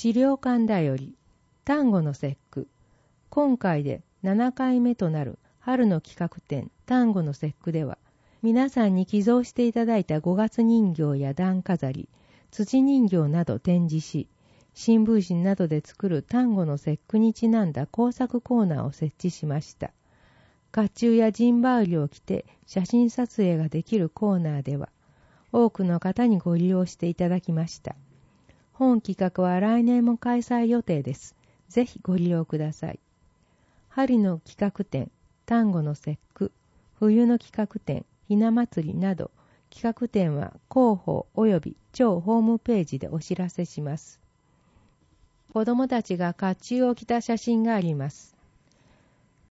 資料館だより端午の節句。今回で7回目となる春の企画展端午の節句では、皆さんに寄贈していただいた5月人形や段飾り、土人形など展示し、新聞紙などで作る端午の節句にちなんだ工作コーナーを設置しました。甲冑や陣羽織を着て写真撮影ができるコーナーでは、多くの方にご利用していただきました。本企画は来年も開催予定です。ぜひご利用ください。春の企画展、端午の節句、冬の企画展、ひな祭りなど、企画展は広報及び庁ホームページでお知らせします。子供たちが甲冑を着た写真があります。